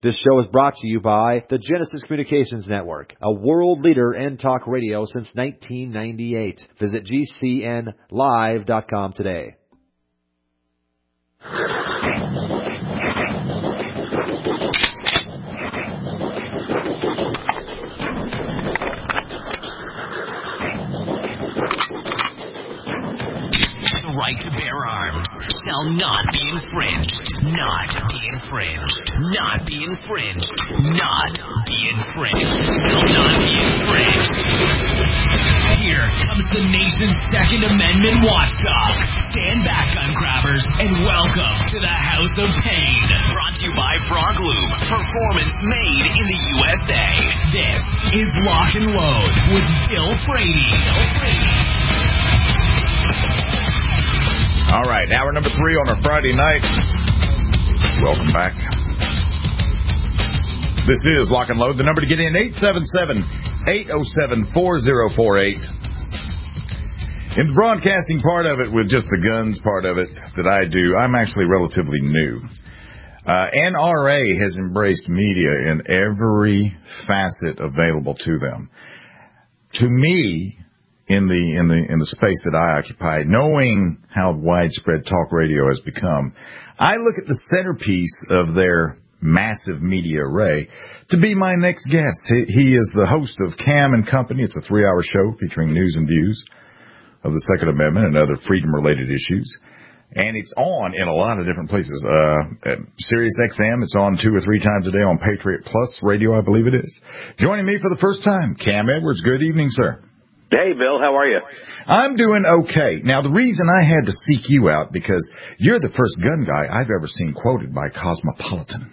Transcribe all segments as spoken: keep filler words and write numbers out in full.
This show is brought to you by the Genesis Communications Network, a world leader in talk radio since nineteen ninety-eight. Visit G C N live dot com today. The right to bear arms shall not be infringed. Not be infringed. Not be infringed. Not be infringed. Shall not be infringed. Here comes the nation's Second Amendment watchdog. Stand back, gun grabbers, and welcome to the House of Pain. Brought to you by Frog Lube. Performance made in the U S A. This is Lock and Load with Bill Frady. Bill Frady. All right, hour number three on our Friday night. Welcome back. This is Lock and Load. The number to get in, eight seven seven, eight oh seven, four oh four eight. In the broadcasting part of it, with just the guns part of it that I do, I'm actually relatively new. Uh, N R A has embraced media in every facet available to them. To me, in the in the in the space that I occupy, knowing how widespread talk radio has become, I look at the centerpiece of their massive media array to be my next guest. He, he is the host of Cam and Company. It's a three-hour show featuring news and views of the Second Amendment and other freedom-related issues. And it's on in a lot of different places. Uh, at Sirius X M, it's on two or three times a day on Patriot Plus Radio, I believe it is. Joining me for the first time, Cam Edwards. Good evening, sir. Hey, Bill, how are you? I'm doing okay. Now, the reason I had to seek you out, because you're the first gun guy I've ever seen quoted by Cosmopolitan.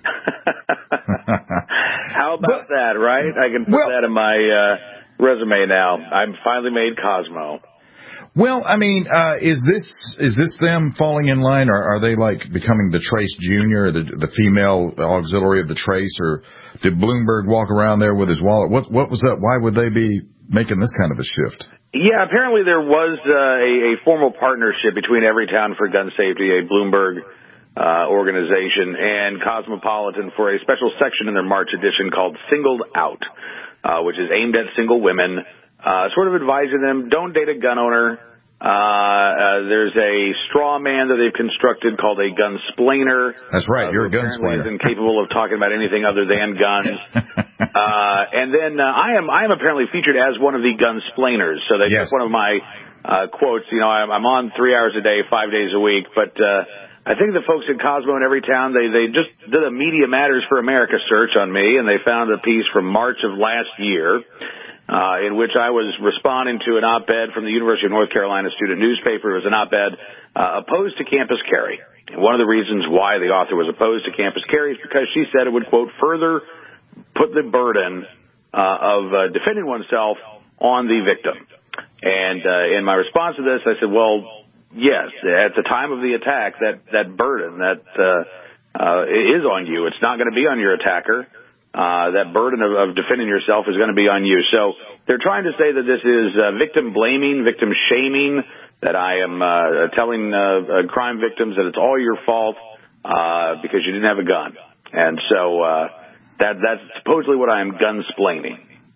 How about but, that, right? I can put well, that in my uh, resume now. I'm finally made Cosmo. Well, I mean, uh, is this is this them falling in line, or are they like becoming the Trace Junior, the the female auxiliary of the Trace, or did Bloomberg walk around there with his wallet? What what was that? Why would they be making this kind of a shift? Yeah, apparently there was uh, a, a formal partnership between Everytown for Gun Safety, a Bloomberg uh, organization, and Cosmopolitan for a special section in their March edition called Singled Out, uh, which is aimed at single women, uh, sort of advising them, don't date a gun owner. Uh, uh, there's a straw man that they've constructed called a gunsplainer. That's right, uh, you're a gunsplainer. Is incapable of talking about anything other than guns. uh, and then uh, I am I am apparently featured as one of the gunsplainers. So they yes. took one of my uh, quotes. You know, I'm, I'm on three hours a day, five days a week. But uh, I think the folks at Cosmo in Everytown, they they just did a Media Matters for America search on me, and they found a piece from March of last year. Uh, in which I was responding to an op-ed from the University of North Carolina student newspaper. It was an op-ed uh, opposed to campus carry. And one of the reasons why the author was opposed to campus carry is because she said it would, quote, further put the burden uh, of uh, defending oneself on the victim. And uh, in my response to this, I said, well, yes, at the time of the attack, that, that burden that uh, uh, is on you. It's not going to be on your attacker. Uh, that burden of, of defending yourself is going to be on you. So they're trying to say that this is uh, victim blaming, victim shaming, that I am uh, telling uh, uh, crime victims that it's all your fault uh, because you didn't have a gun. And so uh, that that's supposedly what I am gunsplaining.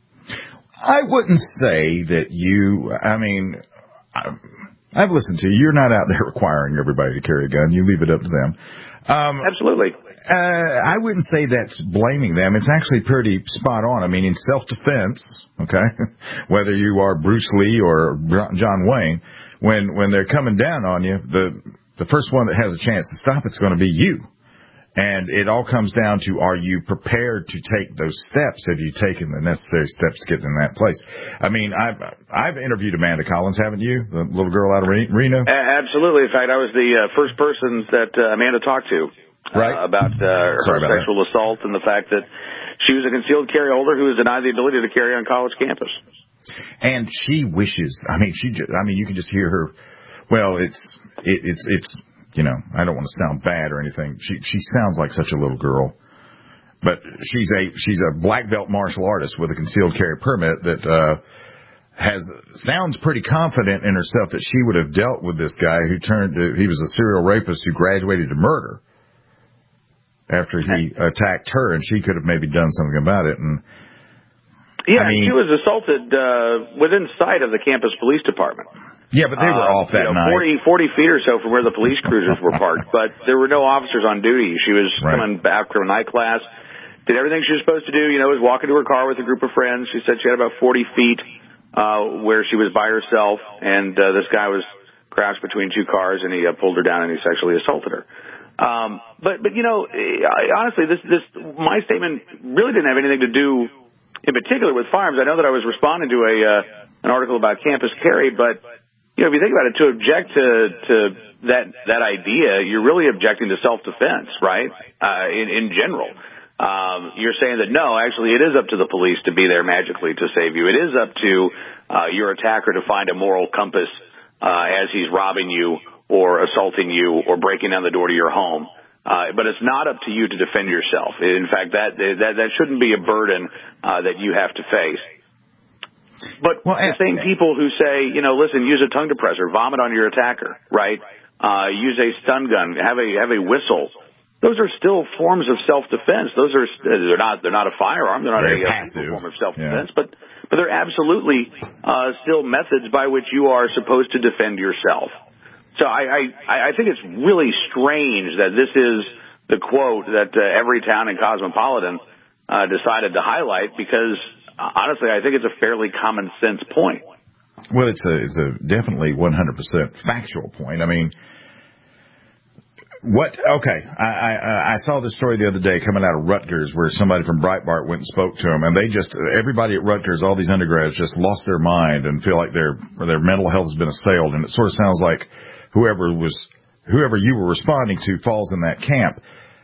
I wouldn't say that you, I mean, I've listened to you. You're not out there requiring everybody to carry a gun. You leave it up to them. Um, Absolutely. Uh, I wouldn't say that's blaming them. It's actually pretty spot on. I mean, in self-defense, okay, whether you are Bruce Lee or John Wayne, when when they're coming down on you, the the first one that has a chance to stop it's going to be you. And it all comes down to, are you prepared to take those steps? Have you taken the necessary steps to get in that place? I mean, I've I've interviewed Amanda Collins, haven't you? The little girl out of Reno? Absolutely. In fact, I was the uh, first person that uh, Amanda talked to. Right. Uh, about uh, her about sexual that. assault and the fact that she was a concealed carry holder who was denied the ability to carry on college campus. And she wishes, I mean, she just, I mean, you can just hear her, well, it's, it, it's, it's, you know, I don't want to sound bad or anything. She, she sounds like such a little girl, but she's a, she's a black belt martial artist with a concealed carry permit that, uh, has, sounds pretty confident in herself that she would have dealt with this guy who turned, he was a serial rapist who graduated to murder. after he attacked her, and she could have maybe done something about it. And yeah, I mean, she was assaulted uh, within sight of the campus police department. Yeah, but they were uh, off that you know, night. forty, forty feet or so from where the police cruisers were parked, but there were no officers on duty. She was right. coming back from a night class, did everything she was supposed to do, you know, was walking to her car with a group of friends. She said she had about forty feet uh, where she was by herself, and uh, this guy was crouched between two cars, and he uh, pulled her down and he sexually assaulted her. Um, but, but you know, I, honestly, this, this, my statement really didn't have anything to do in particular with firearms. I know that I was responding to a, uh, an article about campus carry, but, you know, if you think about it, to object to, to that, that idea, you're really objecting to self-defense, right? Uh, in, in general. Um, you're saying that no, actually it is up to the police to be there magically to save you. It is up to, uh, your attacker to find a moral compass, uh, as he's robbing you or assaulting you or breaking down the door to your home. Uh, but it's not up to you to defend yourself. In fact, that, that, that shouldn't be a burden, uh, that you have to face. But well, the same people who say, you know, listen, use a tongue depressor, vomit on your attacker, right? Uh, use a stun gun, have a, have a whistle. Those are still forms of self-defense. Those are, they're not, they're not a firearm. They're not a, a form of self-defense, yeah. but, but they're absolutely, uh, still methods by which you are supposed to defend yourself. So I, I, I think it's really strange that this is the quote that uh, Everytown and Cosmopolitan, uh, decided to highlight because, honestly, I think it's a fairly common sense point. Well, it's a it's a definitely one hundred percent factual point. I mean, what? Okay, I, I I saw this story the other day coming out of Rutgers where somebody from Breitbart went and spoke to them, and they just everybody at Rutgers, all these undergrads, just lost their mind and feel like their their mental health has been assailed, and it sort of sounds like whoever was whoever you were responding to falls in that camp.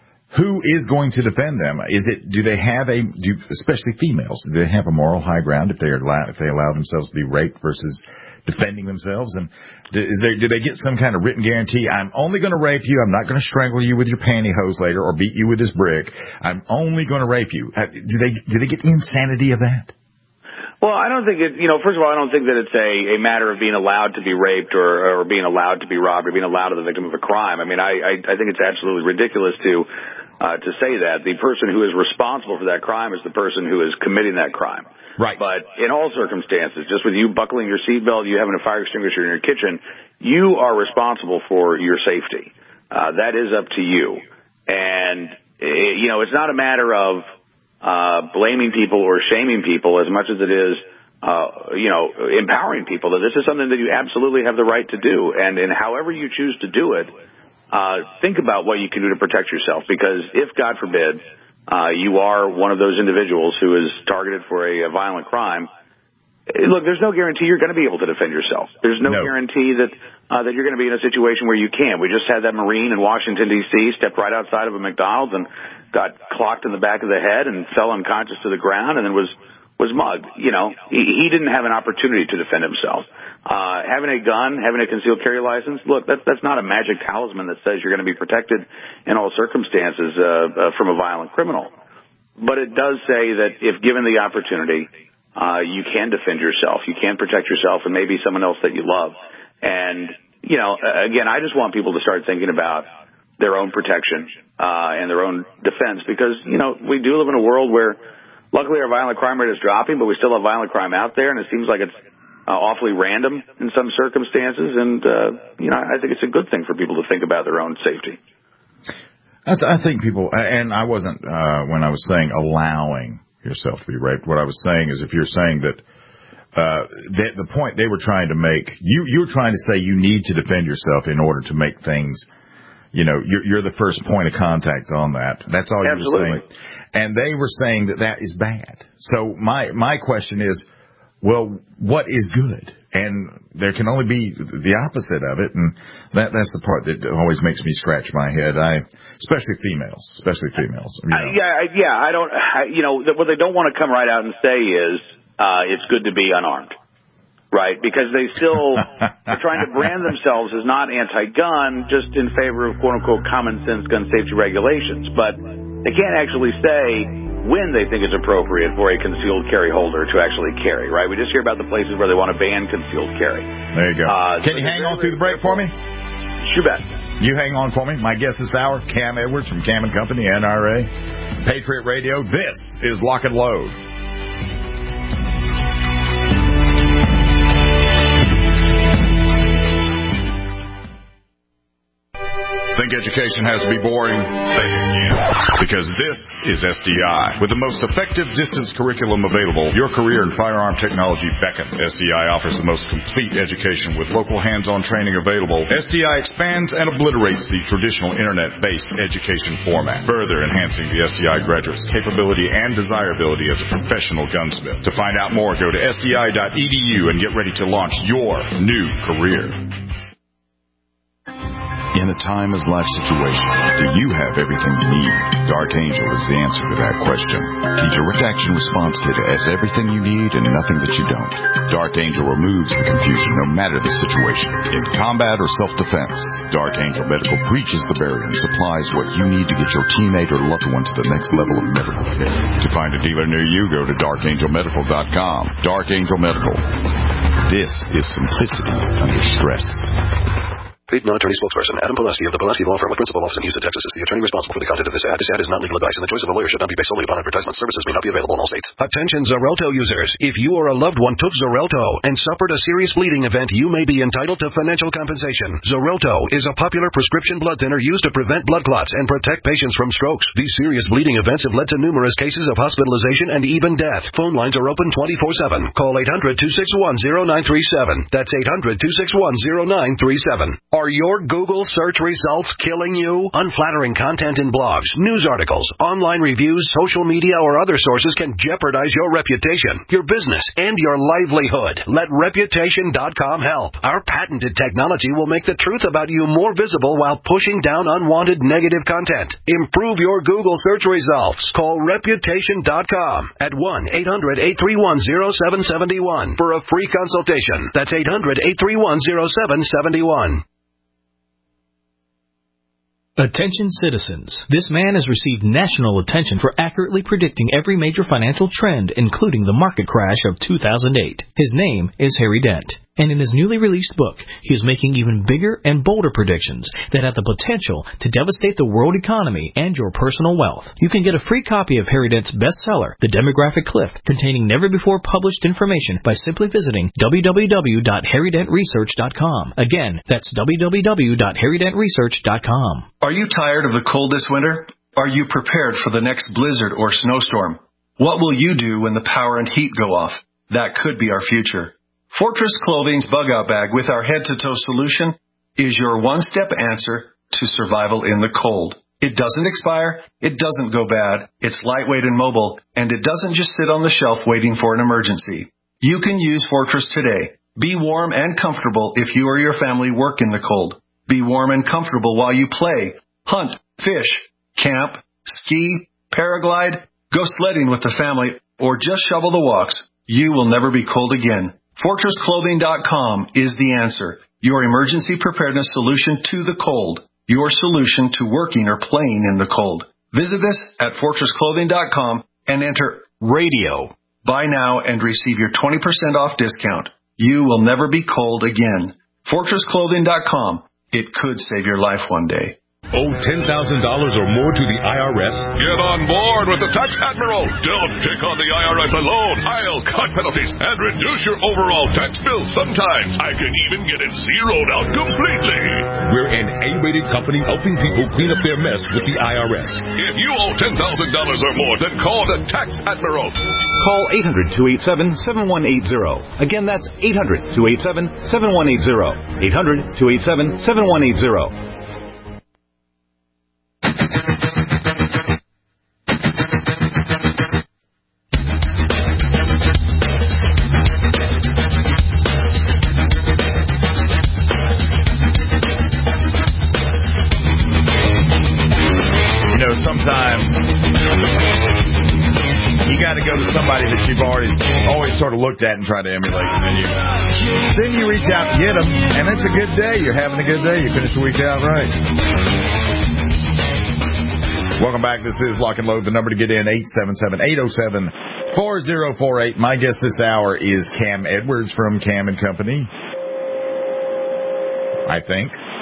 Who is going to defend them? Is it, do they have a, do, especially females, do they have a moral high ground if they allow, if they allow themselves to be raped versus defending themselves? And is there, do they get some kind of written guarantee? I'm only going to rape you. I'm not going to strangle you with your pantyhose later or beat you with this brick. I'm only going to rape you. Do they, do they get the insanity of that? Well, I don't think it, you know, first of all, I don't think that it's a, a matter of being allowed to be raped or, or being allowed to be robbed or being allowed to the victim of a crime. I mean, I, I, I think it's absolutely ridiculous to, Uh, to say that. The person who is responsible for that crime is the person who is committing that crime. Right. But in all circumstances, just with you buckling your seatbelt, you having a fire extinguisher in your kitchen, you are responsible for your safety. Uh, that is up to you. And, it, you know, it's not a matter of uh, blaming people or shaming people as much as it is, uh, you know, empowering people that this is something that you absolutely have the right to do. And, and however you choose to do it, Uh, think about what you can do to protect yourself, because if, God forbid, uh, you are one of those individuals who is targeted for a, a violent crime, look, there's no guarantee you're going to be able to defend yourself. There's no, no. guarantee that, uh, that you're going to be in a situation where you can. We just had that Marine in Washington, D C, stepped right outside of a McDonald's and got clocked in the back of the head and fell unconscious to the ground and then was, was mugged. You know, he, he didn't have an opportunity to defend himself. Uh, having a gun, having a concealed carry license, look, that's, that's not a magic talisman that says you're going to be protected in all circumstances, uh, uh, from a violent criminal. But it does say that if given the opportunity, uh, you can defend yourself, you can protect yourself and maybe someone else that you love. And, you know, again, I just want people to start thinking about their own protection, uh, and their own defense, because, you know, we do live in a world where luckily our violent crime rate is dropping, but we still have violent crime out there, and it seems like it's Uh, awfully random in some circumstances, and, uh, you know, I think it's a good thing for people to think about their own safety. I, th- I think people, and I wasn't, uh, when I was saying allowing yourself to be raped, what I was saying is if you're saying that, uh, that the point they were trying to make, you, you were trying to say you need to defend yourself in order to make things, you know, you're, you're the first point of contact on that. That's all you were saying. And they were saying that that is bad. So my, my question is, well, what is good? And there can only be the opposite of it, and that that's the part that always makes me scratch my head. I, especially females, especially females. You know. uh, yeah, I, yeah. I don't. I, you know, what they don't want to come right out and say is uh, it's good to be unarmed, right? Because they still are trying to brand themselves as not anti-gun, just in favor of quote unquote common sense gun safety regulations. But they can't actually say when they think it's appropriate for a concealed carry holder to actually carry, right? We just hear about the places where they want to ban concealed carry. There you go. Uh, Can so you hang on through the break for me? You bet. You hang on for me. My guest this hour, Cam Edwards from Cam and Company, N R A, Patriot Radio. This is Lock and Load. Think education has to be boring? Say it again. Because this is S D I. With the most effective distance curriculum available, your career in firearm technology beckons. S D I offers the most complete education with local hands-on training available. S D I expands and obliterates the traditional internet-based education format, further enhancing the S D I graduate's capability and desirability as a professional gunsmith. To find out more, go to S D I dot E D U and get ready to launch your new career. In a timeless-life situation, do you have everything you need? Dark Angel is the answer to that question. The Direct Action Response Kit has everything you need and nothing that you don't. Dark Angel removes the confusion no matter the situation. In combat or self-defense, Dark Angel Medical breaches the barrier and supplies what you need to get your teammate or loved one to the next level of medical care. To find a dealer near you, go to dark angel medical dot com. Dark Angel Medical. This is simplicity under stress. Paid non-attorney spokesperson Adam Pulaski of the Pulaski Law Firm with principal office in Houston, Texas is the attorney responsible for the content of this ad. This ad is not legal advice, and the choice of a lawyer should not be based solely upon advertisement. Services may not be available in all states. Attention Xarelto users. If you or a loved one took Xarelto and suffered a serious bleeding event, you may be entitled to financial compensation. Xarelto is a popular prescription blood thinner used to prevent blood clots and protect patients from strokes. These serious bleeding events have led to numerous cases of hospitalization and even death. Phone lines are open twenty-four seven. Call eight hundred, two six one, zero nine three seven. That's eight hundred, two six one, zero nine three seven. Are your Google search results killing you? Unflattering content in blogs, news articles, online reviews, social media, or other sources can jeopardize your reputation, your business, and your livelihood. Let reputation dot com help. Our patented technology will make the truth about you more visible while pushing down unwanted negative content. Improve your Google search results. Call reputation dot com at one eight hundred, eight three one, zero seven seven one for a free consultation. That's eight hundred, eight three one, zero seven seven one. Attention citizens. This man has received national attention for accurately predicting every major financial trend, including the market crash of two thousand eight. His name is Harry Dent. And in his newly released book, he is making even bigger and bolder predictions that have the potential to devastate the world economy and your personal wealth. You can get a free copy of Harry Dent's bestseller, The Demographic Cliff, containing never-before-published information by simply visiting w w w dot harry dent research dot com. Again, that's w w w dot harry dent research dot com. Are you tired of the cold this winter? Are you prepared for the next blizzard or snowstorm? What will you do when the power and heat go off? That could be our future. Fortress Clothing's Bug-Out Bag with our head-to-toe solution is your one-step answer to survival in the cold. It doesn't expire, it doesn't go bad, it's lightweight and mobile, and it doesn't just sit on the shelf waiting for an emergency. You can use Fortress today. Be warm and comfortable if you or your family work in the cold. Be warm and comfortable while you play, hunt, fish, camp, ski, paraglide, go sledding with the family, or just shovel the walks. You will never be cold again. Fortress Clothing dot com is the answer. Your emergency preparedness solution to the cold. Your solution to working or playing in the cold. Visit us at Fortress Clothing dot com and enter radio. Buy now and receive your twenty percent off discount. You will never be cold again. Fortress Clothing dot com. It could save your life one day. Owe ten thousand dollars or more to the I R S? Get on board with the Tax Admiral. Don't take on the I R S alone. I'll cut penalties and reduce your overall tax bill. Sometimes I can even get it zeroed out completely. We're an A-rated company helping people clean up their mess with the I R S. If you owe ten thousand dollars or more, then call the Tax Admiral. Call eight hundred, two eight seven, seven one eight zero. Again, that's eight hundred, two eight seven, seven one eight zero. eight hundred, two eight seven, seven one eight zero. Sometimes you got to go to somebody that you've already always sort of looked at and try to emulate, and then you then you reach out to get them, and it's a good day. You're having a good day. You finish the week out right. Welcome back. This is Lock and Load. The number to get in, eight seven seven, eight oh seven, four oh four eight. My guest this hour is Cam Edwards from Cam and Company, I think.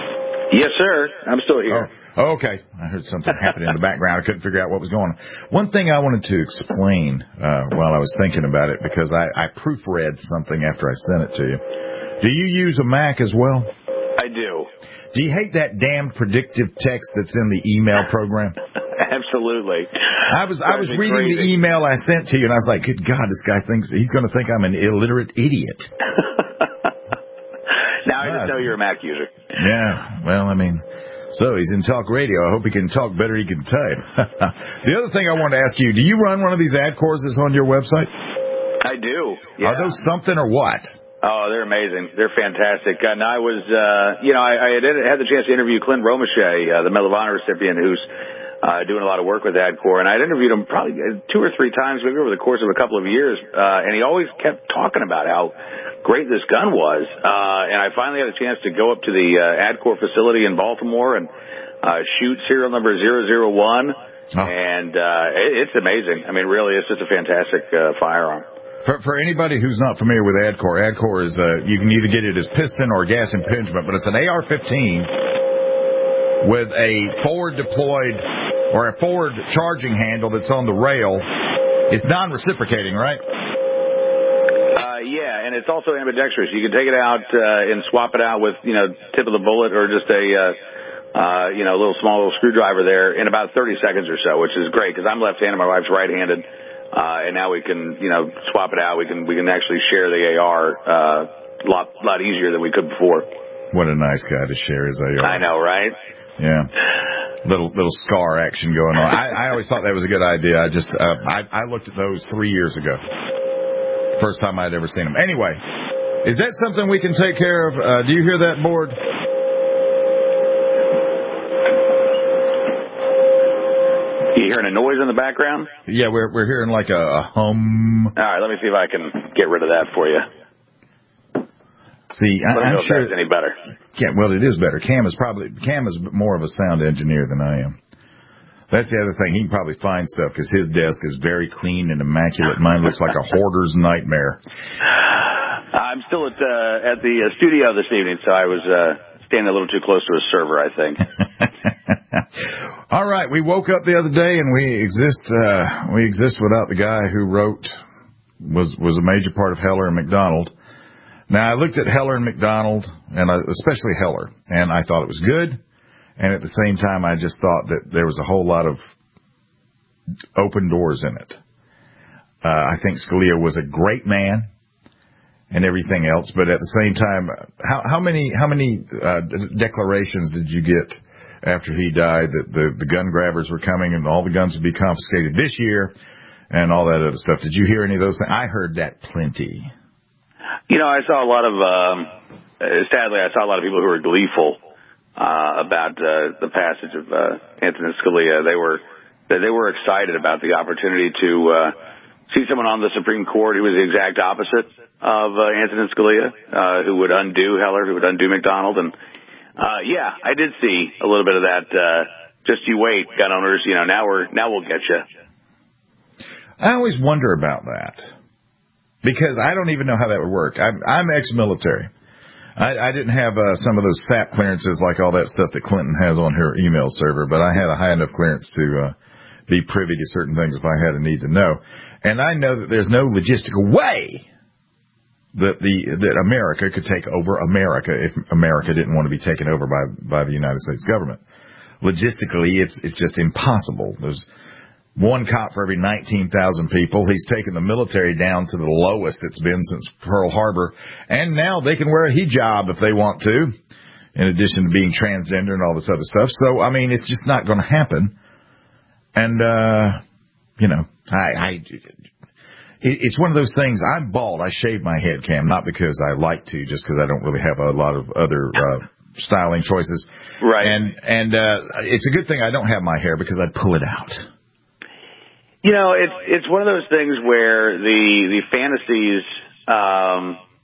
Yes, sir. I'm still here. Oh, okay. I heard something happening in the background. I couldn't figure out what was going on. One thing I wanted to explain uh, while I was thinking about it, because I, I proofread something after I sent it to you. Do you use a Mac as well? I do. Do you hate that damned predictive text that's in the email program? Absolutely. I was I was reading crazy. the email I sent to you, and I was like, good God, this guy thinks he's going to think I'm an illiterate idiot. Now I just know you're a Mac user. Yeah, well, I mean, so he's in talk radio. I hope he can talk better he can type. The other thing I wanted to ask you, do you run one of these ad courses on your website? I do. Yeah. Are those something or what? Oh, they're amazing. They're fantastic. And I was, uh, you know, I, I had, had the chance to interview Clint Romachet, uh, the Medal of Honor recipient, who's uh, doing a lot of work with AdCore. And I'd interviewed him probably two or three times, maybe over the course of a couple of years. Uh, and he always kept talking about how great this gun was. Uh, and I finally had a chance to go up to the uh, AdCore facility in Baltimore and uh, shoot serial number zero zero one. Oh. And uh, it, it's amazing. I mean, really, it's just a fantastic uh, firearm. For, for anybody who's not familiar with AdCore, AdCore is, uh, you can either get it as piston or gas impingement, but it's an A R fifteen with a forward deployed or a forward charging handle that's on the rail. It's non-reciprocating, right? Uh, yeah, and it's also ambidextrous. You can take it out uh, and swap it out with, you know, tip of the bullet or just a, uh, uh, you know, little small little screwdriver there in about thirty seconds or so, which is great because I'm left-handed, my wife's right-handed. Uh, and now we can, you know, swap it out. We can, we can actually share the A R, uh, a lot, lot easier than we could before. What a nice guy to share his A R. I know, right? Yeah. Little, little scar action going on. I, I always thought that was a good idea. I just, uh, I, I looked at those three years ago. First time I'd ever seen them. Anyway, is that something we can take care of? Uh, do you hear that board? You hearing a noise in the background? Yeah, we're we're hearing like a, a hum. All right, let me see if I can get rid of that for you. See, I, let me I'm know sure if that's any better. Cam, well, it is better. Cam is probably Cam is more of a sound engineer than I am. That's the other thing. He can probably find stuff because his desk is very clean and immaculate. Mine looks like a hoarder's nightmare. I'm still at uh, at the uh, studio this evening, so I was uh, standing a little too close to a server, I think. All right, we woke up the other day and we exist. Uh, we exist without the guy who wrote was was a major part of Heller and McDonald. Now I looked at Heller and McDonald, and I, especially Heller, and I thought it was good. And at the same time, I just thought that there was a whole lot of open doors in it. Uh, I think Scalia was a great man and everything else, but at the same time, how, how many how many uh, declarations did you get after he died that the, the gun grabbers were coming and all the guns would be confiscated this year and all that other stuff? Did you hear any of those things? I heard that plenty. You know, I saw a lot of, um, sadly, I saw a lot of people who were gleeful uh, about uh, the passage of uh, Antonin Scalia. They were they were excited about the opportunity to uh, see someone on the Supreme Court who was the exact opposite of uh, Antonin Scalia, uh, who would undo Heller, who would undo McDonald, and Uh, yeah, I did see a little bit of that. Uh, just you wait, gun owners. You know, now we're now we'll get you. I always wonder about that because I don't even know how that would work. I'm, I'm ex-military. I, I didn't have uh, some of those S A P clearances like all that stuff that Clinton has on her email server, but I had a high enough clearance to uh, be privy to certain things if I had a need to know. And I know that there's no logistical way that the that America could take over America if America didn't want to be taken over by by the United States government. Logistically, it's it's just impossible. There's one cop for every nineteen thousand people. He's taken the military down to the lowest it's been since Pearl Harbor, and now they can wear a hijab if they want to, in addition to being transgender and all this other stuff. So, I mean, it's just not going to happen. And uh, you know, I. I It's one of those things. I'm bald. I shave my head, Cam, not because I like to, just because I don't really have a lot of other uh, styling choices. Right. And and uh, it's a good thing I don't have my hair because I'd pull it out. You know, it's it's one of those things where the the fantasies um,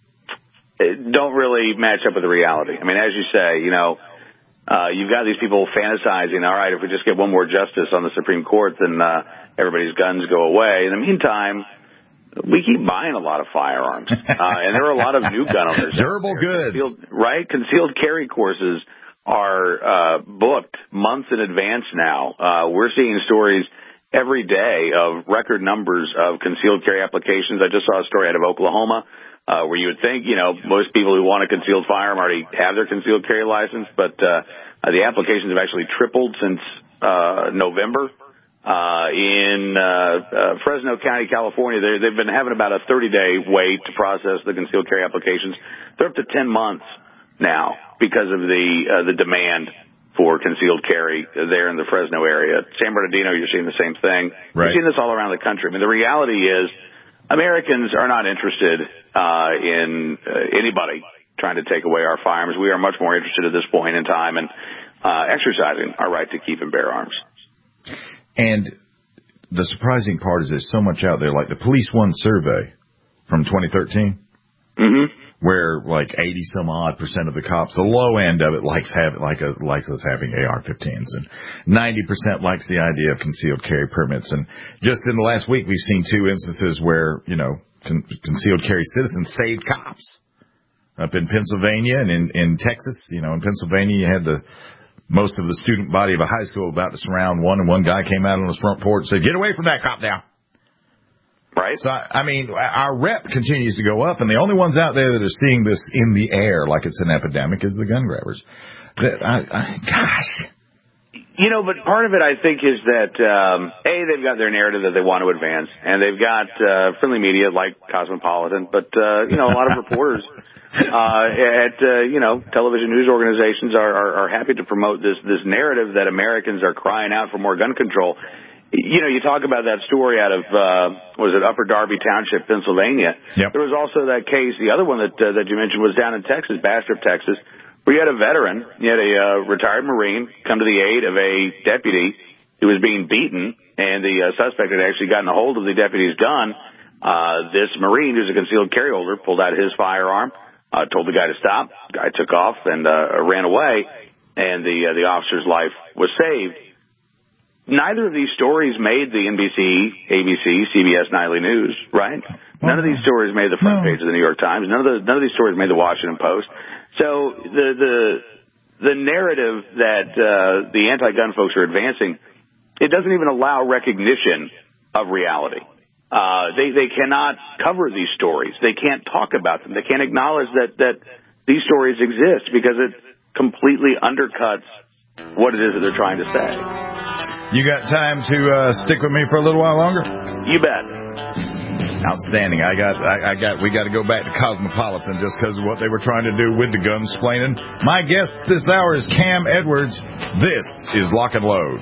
don't really match up with the reality. I mean, as you say, you know, uh, you've got these people fantasizing. All right, if we just get one more justice on the Supreme Court, then uh, everybody's guns go away. In the meantime, we keep buying a lot of firearms, uh, and there are a lot of new gun owners. Durable goods. Concealed, right? Concealed carry courses are uh, booked months in advance now. Uh, we're seeing stories every day of record numbers of concealed carry applications. I just saw a story out of Oklahoma uh, where you would think, you know, most people who want a concealed firearm already have their concealed carry license, but uh, the applications have actually tripled since uh, November. Uh, in uh, uh, Fresno County, California, they've been having about a thirty-day wait to process the concealed carry applications. They're up to ten months now because of the uh, the demand for concealed carry there in the Fresno area. San Bernardino, you're seeing the same thing. Right. You're seeing this all around the country. I mean, the reality is Americans are not interested uh, in uh, anybody trying to take away our firearms. We are much more interested at this point in time in uh, exercising our right to keep and bear arms. And the surprising part is there's so much out there, like the Police One survey from twenty thirteen, mm-hmm. where like eighty some odd percent of the cops, the low end of it likes have like a, likes us having A R fifteens, and ninety percent likes the idea of concealed carry permits. And just in the last week, we've seen two instances where, you know, con- concealed carry citizens saved cops up in Pennsylvania and in, in Texas. You know, in Pennsylvania, you had the most of the student body of a high school about to surround one, and one guy came out on his front porch and said, "Get away from that cop now." Right. So, I mean, our rep continues to go up, and the only ones out there that are seeing this in the air like it's an epidemic is the gun grabbers. That, I, I, gosh. You know, but part of it, I think, is that, um, A, they've got their narrative that they want to advance, and they've got uh, friendly media like Cosmopolitan, but, uh, you know, a lot of reporters uh, at, uh, you know, television news organizations are, are, are happy to promote this, this narrative that Americans are crying out for more gun control. You know, you talk about that story out of, uh, was it Upper Darby Township, Pennsylvania? Yep. There was also that case, the other one that, uh, that you mentioned was down in Texas, Bastrop, Texas, where you had a veteran, you had a uh, retired Marine come to the aid of a deputy who was being beaten, and the uh, suspect had actually gotten a hold of the deputy's gun. Uh, this Marine, who's a concealed carry holder, pulled out his firearm, uh, told the guy to stop. The guy took off and uh, ran away, and the uh, the officer's life was saved. Neither of these stories made the N B C, A B C, C B S Nightly News, right? None of these stories made the front page of the New York Times. None of the none of these stories made the Washington Post. So the the the narrative that uh, the anti-gun folks are advancing, it doesn't even allow recognition of reality. Uh, they they cannot cover these stories. They can't talk about them. They can't acknowledge that that these stories exist because it completely undercuts what it is that they're trying to say. You got time to uh, stick with me for a little while longer? You bet. Outstanding. I got, I, I got, we got to go back to Cosmopolitan just because of what they were trying to do with the gunsplaining. My guest this hour is Cam Edwards. This is Lock and Load.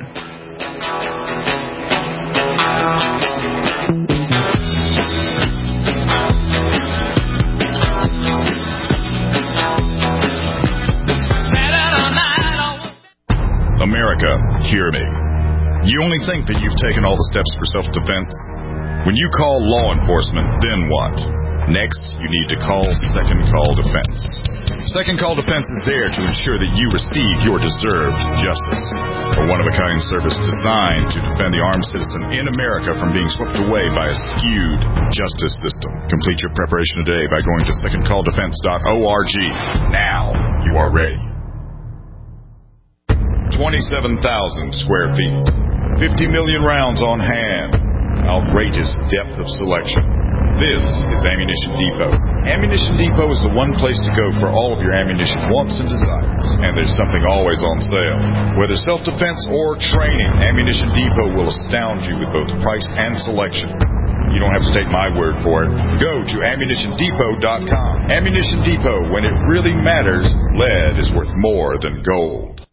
America, hear me. You only think that you've taken all the steps for self-defense? When you call law enforcement, then what? Next, you need to call Second Call Defense. Second Call Defense is there to ensure that you receive your deserved justice. A one-of-a-kind service designed to defend the armed citizen in America from being swept away by a skewed justice system. Complete your preparation today by going to second call defense dot org. Now you are ready. twenty-seven thousand square feet. fifty million rounds on hand. Outrageous depth of selection. This is Ammunition Depot. Ammunition Depot is the one place to go for all of your ammunition wants and desires. And there's something always on sale. Whether self-defense or training, Ammunition Depot will astound you with both price and selection. You don't have to take my word for it. Go to ammunition depot dot com. Ammunition Depot, when it really matters, lead is worth more than gold.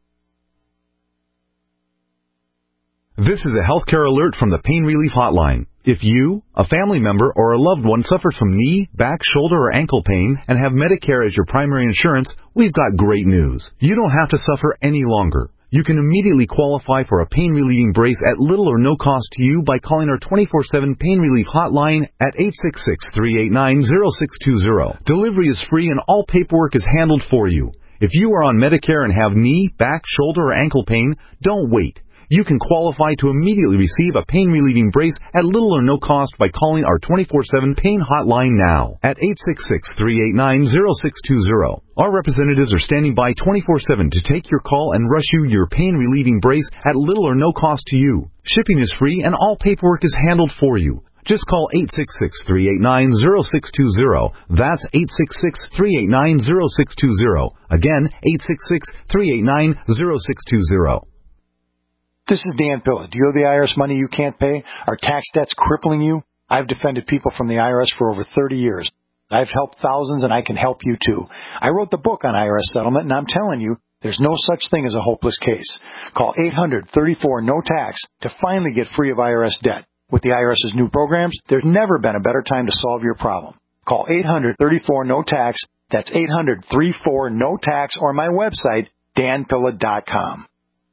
This is a healthcare alert from the Pain Relief Hotline. If you, a family member, or a loved one suffers from knee, back, shoulder, or ankle pain and have Medicare as your primary insurance, we've got great news. You don't have to suffer any longer. You can immediately qualify for a pain-relieving brace at little or no cost to you by calling our twenty-four seven Pain Relief Hotline at eight six six, three eight nine, zero six two zero. Delivery is free and all paperwork is handled for you. If you are on Medicare and have knee, back, shoulder, or ankle pain, don't wait. you can qualify to immediately receive a pain-relieving brace at little or no cost by calling our twenty-four seven pain hotline now at eight six six, three eight nine, zero six two zero. Our representatives are standing by twenty-four seven to take your call and rush you your pain-relieving brace at little or no cost to you. Shipping is free and all paperwork is handled for you. Just call eight six six, three eight nine, zero six two zero. That's eight six six, three eight nine, zero six two zero. Again, eight six six, three eight nine, zero six two zero. This is Dan Pilla. Do you owe the I R S money you can't pay? Are tax debts crippling you? I've defended people from the I R S for over thirty years. I've helped thousands, and I can help you, too. I wrote the book on I R S settlement, and I'm telling you, there's no such thing as a hopeless case. Call eight hundred, thirty-four, no tax to finally get free of I R S debt. With the IRS's new programs, there's never been a better time to solve your problem. Call eight hundred, thirty-four, no tax. That's eight hundred, thirty-four, no tax, or my website, dan pilla dot com.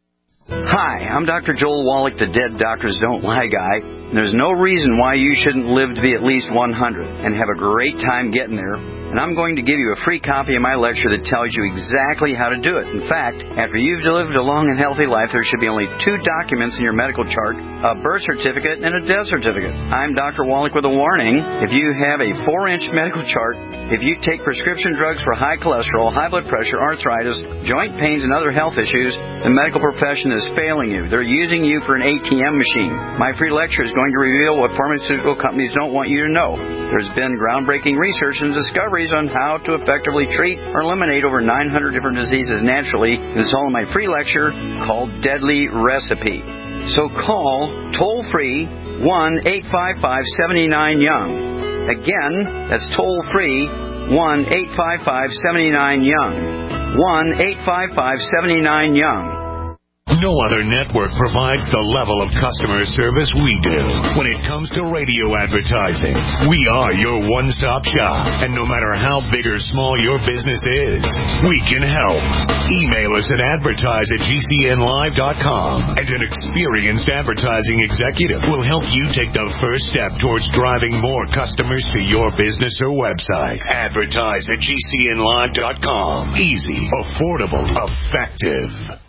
Hi, I'm Doctor Joel Wallach, the Dead Doctors Don't Lie guy. And there's no reason why you shouldn't live to be at least one hundred and have a great time getting there. And I'm going to give you a free copy of my lecture that tells you exactly how to do it. In fact, after you've lived a long and healthy life, there should be only two documents in your medical chart, a birth certificate and a death certificate. I'm Doctor Wallach with a warning. If you have a four-inch medical chart, if you take prescription drugs for high cholesterol, high blood pressure, arthritis, joint pains, and other health issues, the medical profession is failing you. They're using you for an A T M machine. My free lecture is going to reveal what pharmaceutical companies don't want you to know. There's been groundbreaking research and discoveries on how to effectively treat or eliminate over nine hundred different diseases naturally. It's all in my free lecture called Deadly Recipe. So call toll-free one eight five five, seven nine, young. Again, that's toll-free one eight five five, seven nine, young. one eight five five, seven nine, young. No other network provides the level of customer service we do. When it comes to radio advertising, we are your one-stop shop. And no matter how big or small your business is, we can help. Email us at advertise at g c n live dot com. And an experienced advertising executive will help you take the first step towards driving more customers to your business or website. Advertise at g c n live dot com. Easy, affordable, effective.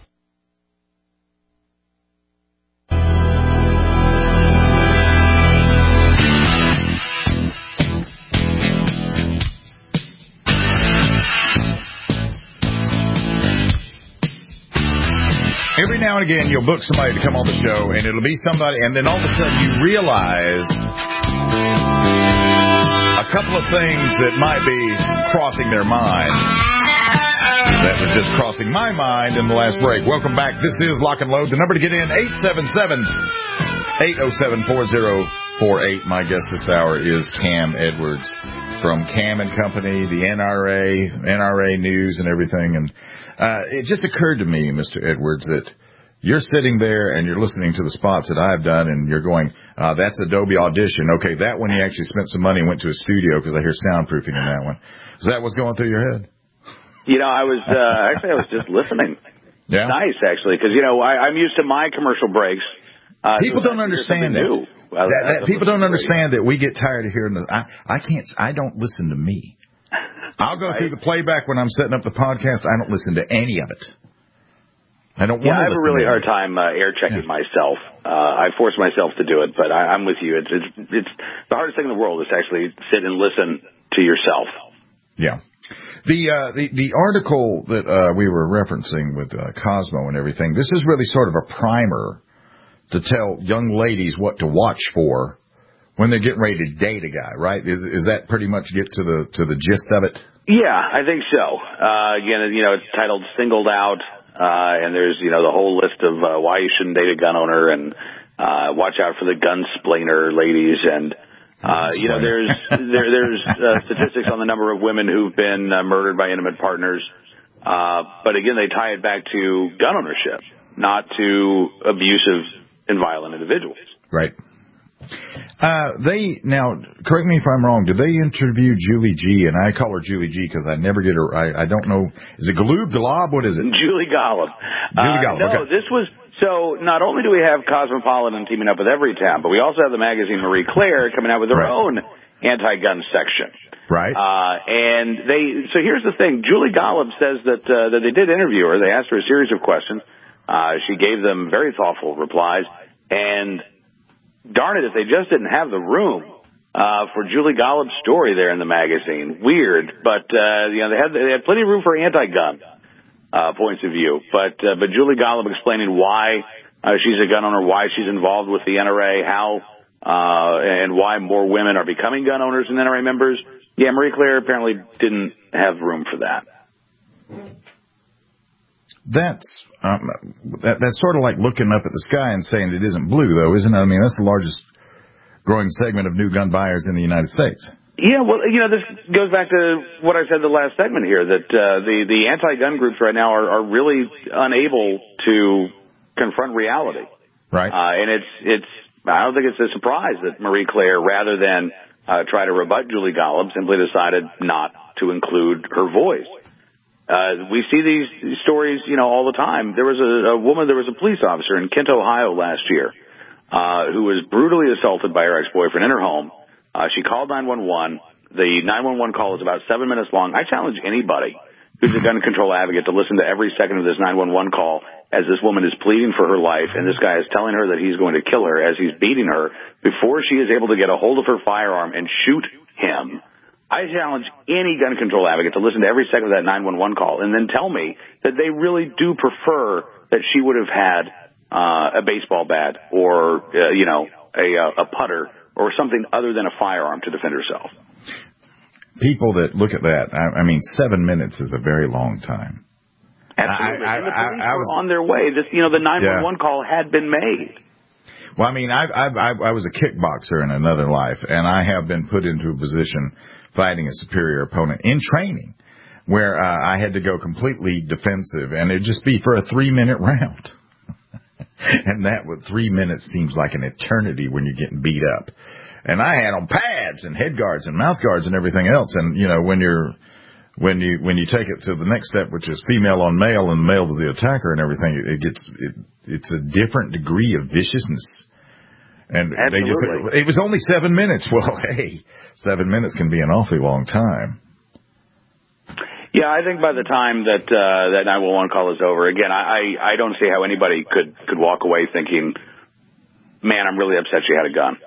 Every now and again, you'll book somebody to come on the show, and it'll be somebody, and then all of a sudden you realize a couple of things that might be crossing their mind. That was just crossing my mind in the last break. Welcome back. This is Lock and Load. The number to get in, eight seven seven, eight oh seven, four oh four eight. My guest this hour is Cam Edwards from Cam and Company, the N R A, N R A News and everything, and Uh, it just occurred to me, Mister Edwards, that you're sitting there and you're listening to the spots that I've done, and you're going, uh, that's Adobe Audition. Okay, that one you actually spent some money and went to a studio because I hear soundproofing in that one. Is that what's going through your head? You know, I was, uh, actually, I was just listening. Yeah. Nice, actually, because, you know, I, I'm used to my commercial breaks. Uh, people don't understand that. Well, that, that people don't understand that we get tired of hearing the, I, I can't, I don't listen to me. I'll go through the playback when I'm setting up the podcast. I don't listen to any of it. I don't want yeah, to listen to it. I have a really hard time uh, air checking yeah. myself. Uh, I force myself to do it, but I, I'm with you. It's, it's it's the hardest thing in the world is to actually sit and listen to yourself. Yeah. The uh, the the article that uh, we were referencing with uh, Cosmo and everything, this is really sort of a primer to tell young ladies what to watch for when they're getting ready to date a guy, right? Is, is that pretty much get to the to the gist of it? Yeah, I think so. Uh, again, you know, it's titled Singled Out, uh, and there's, you know, the whole list of uh, why you shouldn't date a gun owner, and uh, watch out for the gunsplainer ladies, and, uh, you know, there's there, there's uh, statistics on the number of women who've been uh, murdered by intimate partners. Uh, but again, they tie it back to gun ownership, not to abusive and violent individuals. Right. Uh, they, now, correct me if I'm wrong, did they interview Julie G? And I call her Julie G because I never get her, I, I don't know, is it Galoob, Galob, what is it? Julie Golub. Julie Golub, uh, No, okay. this was, so not only do we have Cosmopolitan teaming up with Everytown, but we also have the magazine Marie Claire coming out with their right. own anti-gun section. Right. Uh, and they, so here's the thing, Julie Golub says that, uh, that they did interview her, they asked her a series of questions. Uh, she gave them very thoughtful replies. And darn it, if they just didn't have the room uh, for Julie Gollub's story there in the magazine. Weird, but uh, you know they had they had plenty of room for anti-gun uh, points of view. But uh, but Julie Gollub explaining why uh, she's a gun owner, why she's involved with the N R A, how uh, and why more women are becoming gun owners and N R A members. Yeah, Marie Claire apparently didn't have room for that. That's um, that, that's sort of like looking up at the sky and saying it isn't blue, though, isn't it? I mean, that's the largest growing segment of new gun buyers in the United States. Yeah, well, you know, this goes back to what I said the last segment here, that uh, the, the anti-gun groups right now are, are really unable to confront reality. Right. Uh, and it's, it's, I don't think it's a surprise that Marie Claire, rather than uh, try to rebut Julie Gollub, simply decided not to include her voice. Uh, we see these stories, you know, all the time. There was a, a woman, there was a police officer in Kent, Ohio last year, uh, who was brutally assaulted by her ex-boyfriend in her home. Uh, she called nine one one. The nine one one call is about seven minutes long. I challenge anybody who's a gun control advocate to listen to every second of this nine one one call as this woman is pleading for her life, and this guy is telling her that he's going to kill her as he's beating her before she is able to get a hold of her firearm and shoot him. I challenge any gun control advocate to listen to every second of that nine one one call and then tell me that they really do prefer that she would have had uh, a baseball bat or, uh, you know, a, a putter or something other than a firearm to defend herself. People that look at that, I, I mean, seven minutes is a very long time. Absolutely. I, I, and the police I, I were was on their way. This, you know, the nine one one yeah. call had been made. Well, I mean, I, I, I, I was a kickboxer in another life, and I have been put into a position fighting a superior opponent in training where uh, I had to go completely defensive, and it'd just be for a three-minute round. And that with three minutes seems like an eternity when you're getting beat up. And I had on pads and head guards and mouth guards and everything else. And, you know, when you're when you when you take it to the next step, which is female on male and male to the attacker and everything, it gets it, it's a different degree of viciousness. And Absolutely. they just it was only seven minutes. Well, hey, seven minutes can be an awfully long time. Yeah, I think by the time that uh, that nine one one call is over, again, I, I don't see how anybody could, could walk away thinking, man, I'm really upset she had a gun.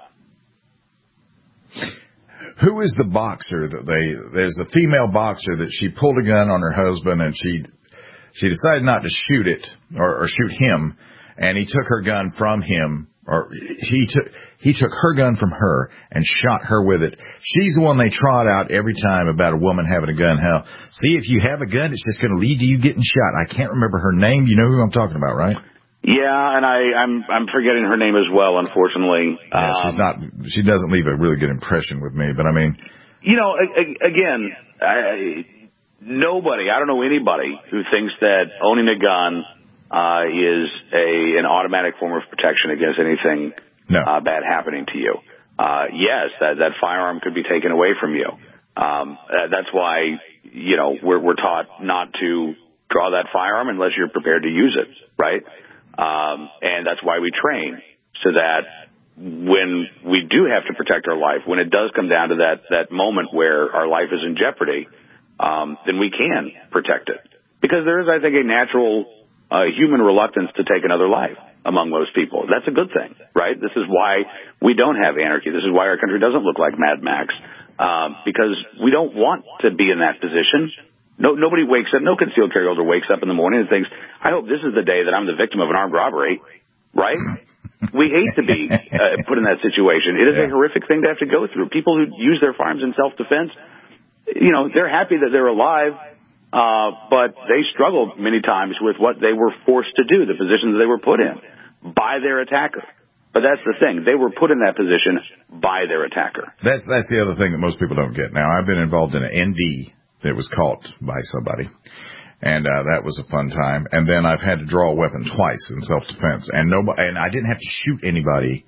Who is the boxer that they, there's a female boxer that she pulled a gun on her husband and she she decided not to shoot it or, or shoot him, and he took her gun from him. Or he took he took her gun from her and shot her with it. She's the one they trot out every time about a woman having a gun. Hell, see, if you have a gun, it's just going to lead to you getting shot. I can't remember her name. You know who I'm talking about, right? Yeah, and I, I'm I'm forgetting her name as well, unfortunately. Yeah, um, she's not. She doesn't leave a really good impression with me. But I mean, you know, again, I, nobody. I don't know anybody who thinks that owning a gun Uh, is a an automatic form of protection against anything no. uh, bad happening to you. Uh, yes, that, that firearm could be taken away from you. Um, that's why, you know, we're, we're taught not to draw that firearm unless you're prepared to use it, right? Um, and that's why we train, so that when we do have to protect our life, when it does come down to that, that moment where our life is in jeopardy, um, then we can protect it. Because there is, I think, a natural Uh, human reluctance to take another life among most people. That's a good thing, right? This is why we don't have anarchy. This is why our country doesn't look like Mad Max, um, because we don't want to be in that position. No, nobody wakes up, no concealed carry holder wakes up in the morning and thinks, I hope this is the day that I'm the victim of an armed robbery, right? We hate to be uh, put in that situation. It is yeah. a horrific thing to have to go through. People who use their firearms in self-defense, you know, they're happy that they're alive. Uh, but they struggled many times with what they were forced to do, the positions they were put in by their attacker. But that's the thing. They were put in that position by their attacker. That's, that's the other thing that most people don't get. Now, I've been involved in an N D that was caught by somebody, and, uh, that was a fun time. And then I've had to draw a weapon twice in self-defense, and nobody, and I didn't have to shoot anybody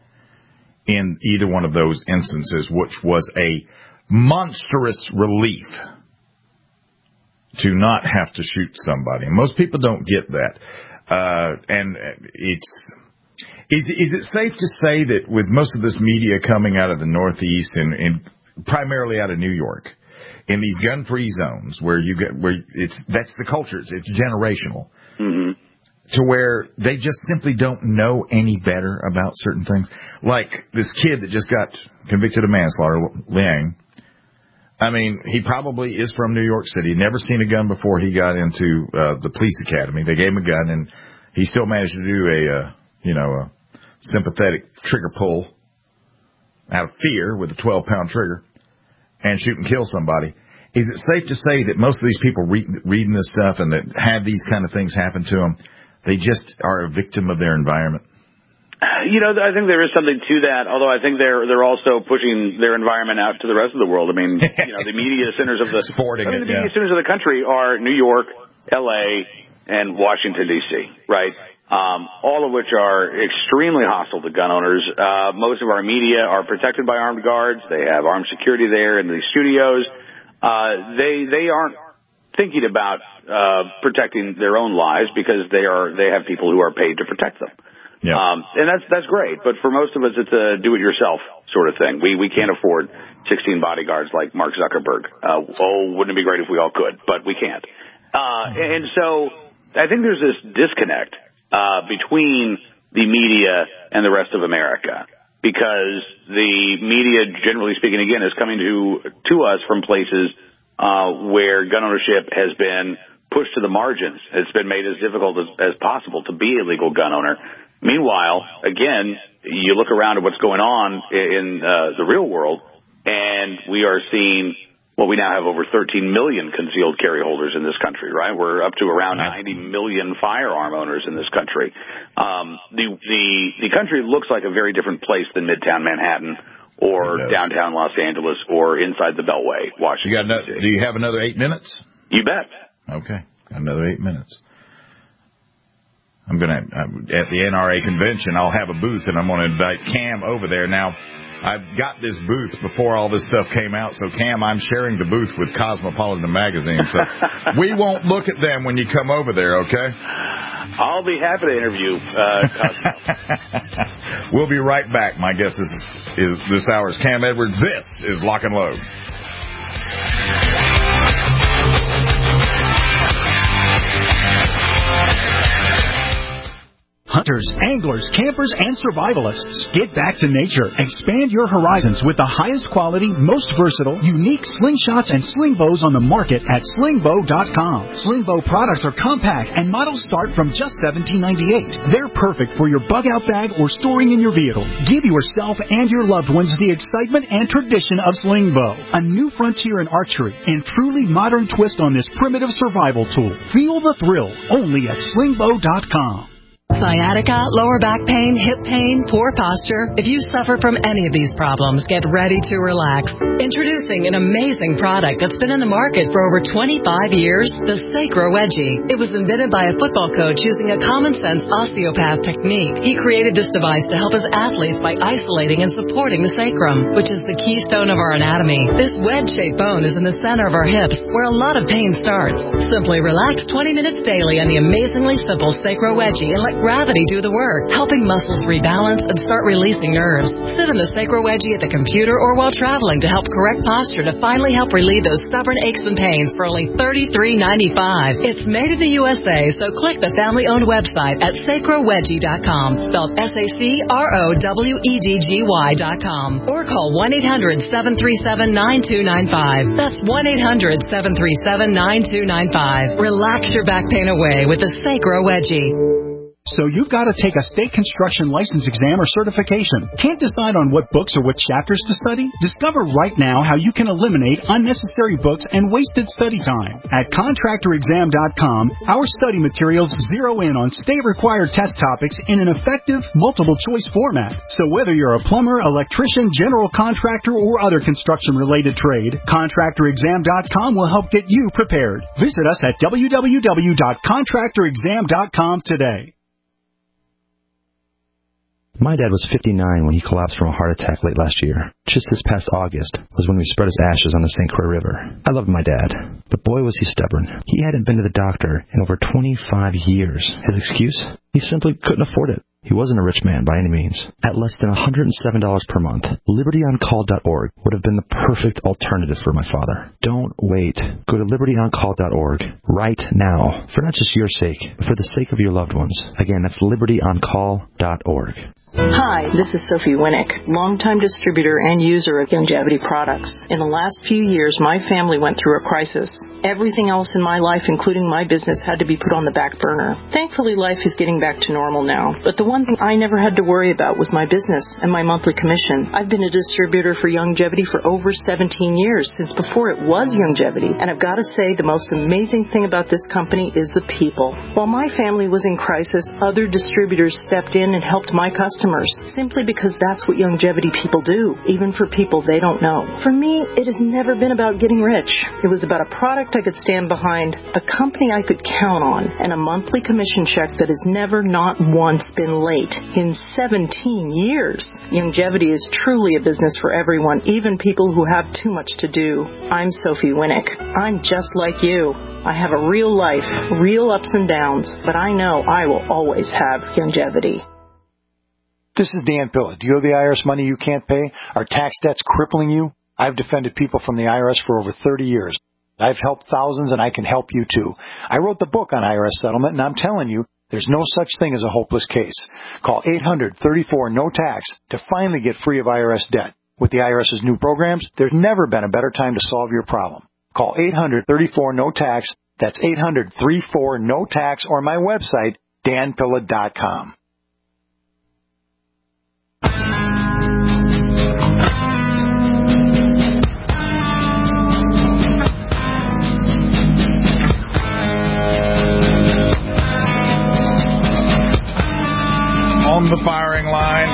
in either one of those instances, which was a monstrous relief to not have to shoot somebody. Most people don't get that. Uh, and it's, is, is it safe to say that with most of this media coming out of the Northeast and, and primarily out of New York, in these gun-free zones where you get, where it's, that's the culture, it's, it's generational. Mm-hmm. to where they just simply don't know any better about certain things. Like this kid that just got convicted of manslaughter, Liang. I mean, he probably is from New York City. Never seen a gun before he got into uh, the police academy. They gave him a gun, and he still managed to do a, uh, you know, a sympathetic trigger pull out of fear with a twelve-pound trigger and shoot and kill somebody. Is it safe to say that most of these people read, reading this stuff and that have these kind of things happen to them, they just are a victim of their environment? You know, I think there is something to that, although I think they're they're also pushing their environment out to the rest of the world. I mean, you know, the media centers of the Sporting I mean, it, the media yeah. centers of the country are New York, L A, and Washington, D C, right? Um, all of which are extremely hostile to gun owners. Uh, most of our media are protected by armed guards. They have armed security there in the studios. Uh, they they aren't thinking about uh, protecting their own lives because they are they have people who are paid to protect them. Yeah. Um, and that's, that's great. But for most of us, it's a do-it-yourself sort of thing. We, we can't afford sixteen bodyguards like Mark Zuckerberg. Uh, oh, wouldn't it be great if we all could? But we can't. Uh, and so I think there's this disconnect, uh, between the media and the rest of America because the media, generally speaking, again, is coming to, to us from places, uh, where gun ownership has been pushed to the margins. It's been made as difficult as, as possible to be a legal gun owner. Meanwhile, again, you look around at what's going on in uh, the real world, and we are seeing, well, we now have over thirteen million concealed carry holders in this country, right? We're up to around ninety million firearm owners in this country. Um, the, the, the country looks like a very different place than Midtown Manhattan or downtown Los Angeles or inside the Beltway, Washington. You got another, do you have another eight minutes? You bet. Okay, another eight minutes. I'm going to, at the N R A convention, I'll have a booth, and I'm going to invite Cam over there. Now, I've got this booth before all this stuff came out, so Cam, I'm sharing the booth with Cosmopolitan Magazine, so we won't look at them when you come over there, okay? I'll be happy to interview uh, Cosmo. We'll be right back. My guess is, is this hour's Cam Edwards. This is Lock and Load. Hunters, anglers, campers, and survivalists. Get back to nature. Expand your horizons with the highest quality, most versatile, unique slingshots and sling bows on the market at sling bow dot com. Sling bow products are compact and models start from just seventeen ninety-eight. They're perfect for your bug-out bag or storing in your vehicle. Give yourself and your loved ones the excitement and tradition of sling bow, a new frontier in archery and truly modern twist on this primitive survival tool. Feel the thrill only at sling bow dot com. Sciatica, lower back pain, hip pain, poor posture. If you suffer from any of these problems, get ready to relax. Introducing an amazing product that's been in the market for over twenty-five years, the Sacro Wedgie. It was invented by a football coach using a common-sense osteopath technique. He created this device to help his athletes by isolating and supporting the sacrum, which is the keystone of our anatomy. This wedge-shaped bone is in the center of our hips, where a lot of pain starts. Simply relax twenty minutes daily on the amazingly simple Sacro Wedgie and let gravity do the work, helping muscles rebalance and start releasing nerves. Sit in the Sacro Wedgie at the computer or while traveling to help correct posture to finally help relieve those stubborn aches and pains for only thirty-three ninety-five. It's made in the U S A, so click the family-owned website at sacro wedgie dot com, spelled S A C R O W E D G Y dot com, or call one eight hundred seven three seven nine two nine five. That's one eight hundred seven three seven nine two nine five. Relax your back pain away with the Sacro Wedgie. So you've got to take a state construction license exam or certification. Can't decide on what books or what chapters to study? Discover right now how you can eliminate unnecessary books and wasted study time. At contractor exam dot com, our study materials zero in on state-required test topics in an effective, multiple-choice format. So whether you're a plumber, electrician, general contractor, or other construction-related trade, contractor exam dot com will help get you prepared. Visit us at w w w dot contractor exam dot com today. My dad was fifty-nine when he collapsed from a heart attack late last year. Just this past August was when we spread his ashes on the Saint Croix River. I loved my dad, but boy was he stubborn. He hadn't been to the doctor in over twenty-five years. His excuse? He simply couldn't afford it. He wasn't a rich man by any means. At less than one hundred seven dollars per month, liberty on call dot org would have been the perfect alternative for my father. Don't wait. Go to liberty on call dot org right now, for not just your sake, but for the sake of your loved ones. Again, that's liberty on call dot org. Hi, this is Sophie Winnick, longtime distributor and user of Youngevity products. In the last few years, my family went through a crisis. Everything else in my life, including my business, had to be put on the back burner. Thankfully, life is getting back to normal now. But the one thing I never had to worry about was my business and my monthly commission. I've been a distributor for Youngevity for over seventeen years, since before it was Youngevity. And I've got to say, the most amazing thing about this company is the people. While my family was in crisis, other distributors stepped in and helped my customers. Simply because that's what Youngevity people do, even for people they don't know. For me, it has never been about getting rich. It was about a product I could stand behind, a company I could count on, and a monthly commission check that has never not once been late in seventeen years. Youngevity is truly a business for everyone, even people who have too much to do. I'm Sophie Winnick. I'm just like you. I have a real life, real ups and downs, but I know I will always have Youngevity. This is Dan Pilla. Do you owe the I R S money you can't pay? Are tax debts crippling you? I've defended people from the I R S for over thirty years. I've helped thousands, and I can help you too. I wrote the book on I R S settlement, and I'm telling you, there's no such thing as a hopeless case. Call eight hundred, thirty-four, no tax to finally get free of I R S debt. With the IRS's new programs, there's never been a better time to solve your problem. Call eight hundred, thirty-four, no tax. That's eight hundred, thirty-four, no tax, or my website, dan pilla dot com. On the firing line,